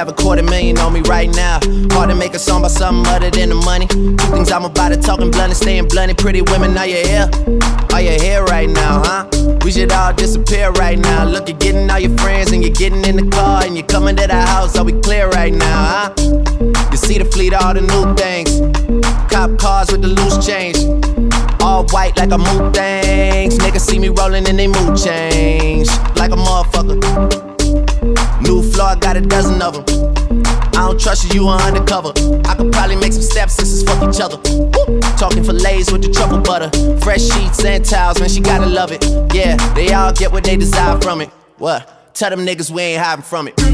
have $250,000 on me right now. Hard to make a song about something other than the money. Two things I'm about to talking blunt and staying blunt. Pretty women, are you here? Are you here right now, huh? We should all disappear right now. Look, you're getting all your friends and you're getting in the car and you're coming to the house. Are we clear right now, huh? You see the fleet, all the new things. Cop cars with the loose change. All white like a mood things. Niggas see me rolling and they mood change. Like a motherfucker. New floor, I got a dozen of them. I don't trust you, you are undercover. I could probably make some stepsisters fuck each other. Woo! Talking fillets with the truffle butter. Fresh sheets and towels, man, she gotta love it. Yeah, they all get what they desire from it. What? Tell them niggas we ain't hiding from it.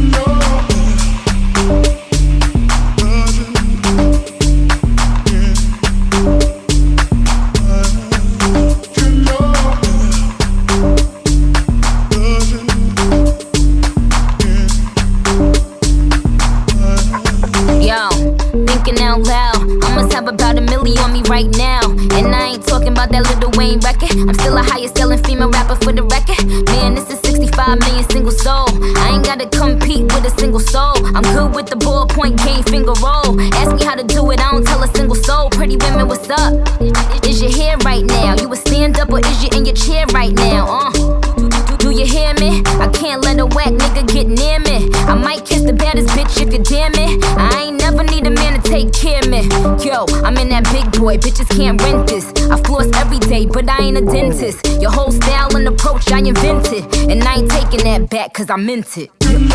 Out loud, I must have about $1 million on me right now. And I ain't talking about that Lil Wayne record. I'm still a highest selling female rapper for the record. Man, this is 65 million single soul. I ain't gotta compete with a single soul. I'm good with the ballpoint game, finger roll. Ask me how to do it, I don't tell a single soul. Pretty women, what's up? Is you here right now? You a stand up or is you in your chair right now? Do you hear me? I can't let a whack nigga get near me. I might kiss the baddest bitch if you damn it. I ain't never need a man to take care of me. Yo, I'm in that big boy, bitches can't rent this. I floss every day, but I ain't a dentist. Your whole style and approach I invented. And I ain't taking that back cause I meant it.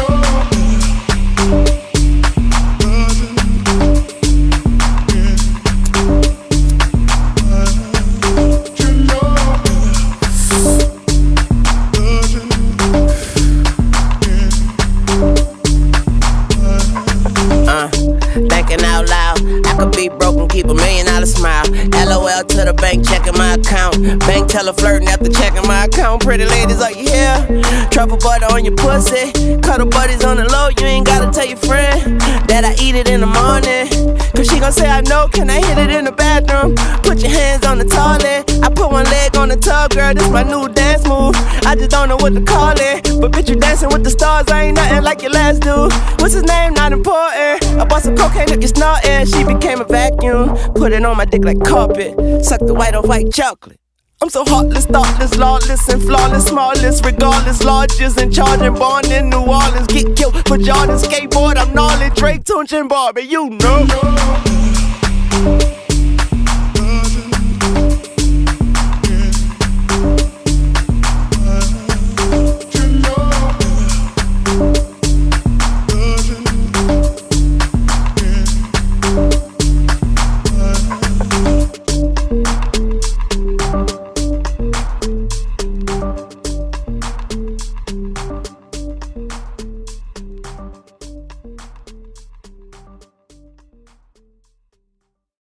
Thinking out loud, I could be broke and keep $1 million smile. LOL to the bank, checking my account. Bank teller flirting after checking my account. Pretty ladies, are you here? Truffle butter on your pussy. Cuddle buddies on the low, you ain't gotta tell your friend that I eat it in the morning. Cause she gon' say I know, can I hit it in the bathroom? Put your hands on the toilet. I put one leg on the tub, girl, this my new dance move. I just don't know what to call it. But bitch, you dancing with the stars, I ain't nothing like your last dude. What's his name? Not important. I bought some cocaine up your snorting. She became a vacuum. Put it on my dick like carpet. Suck the white off white chocolate. I'm so heartless, thoughtless, lawless, and flawless, smallest, regardless, largest, and charging, born in New Orleans. Get killed for Jordan, skateboard, I'm gnarly, Drake, Tunch, and Barbie, you know.